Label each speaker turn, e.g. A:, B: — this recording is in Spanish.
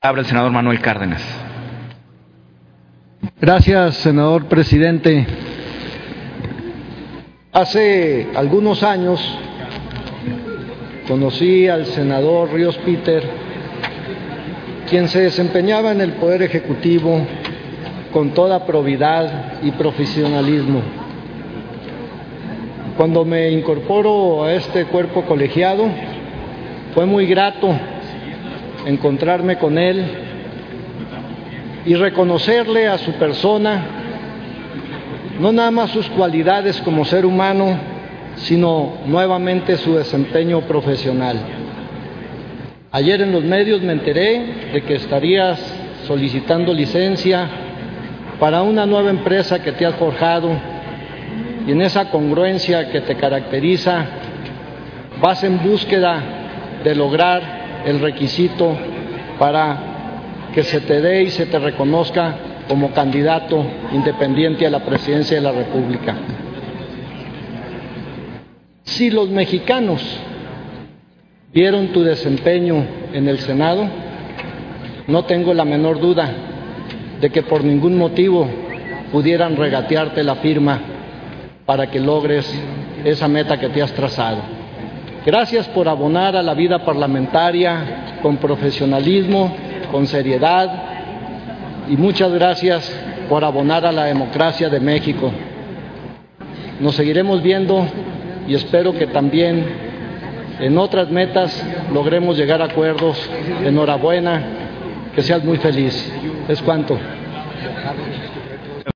A: Habla el senador Manuel Cárdenas.
B: Gracias, senador presidente. Hace algunos años conocí al senador Ríos Peter, quien se desempeñaba en el Poder Ejecutivo con toda probidad y profesionalismo. Cuando me incorporo a este cuerpo colegiado, fue muy grato encontrarme con él y reconocerle a su persona no nada más sus cualidades como ser humano, sino nuevamente su desempeño profesional. Ayer en los medios me enteré de que estarías solicitando licencia para una nueva empresa que te has forjado, y en esa congruencia que te caracteriza vas en búsqueda de lograr el requisito para que se te dé y se te reconozca como candidato independiente a la presidencia de la República. Si los mexicanos vieron tu desempeño en el Senado, no tengo la menor duda de que por ningún motivo pudieran regatearte la firma para que logres esa meta que te has trazado. Gracias por abonar a la vida parlamentaria con profesionalismo, con seriedad, y muchas gracias por abonar a la democracia de México. Nos seguiremos viendo y espero que también en otras metas logremos llegar a acuerdos. Enhorabuena, que seas muy feliz. Es cuanto.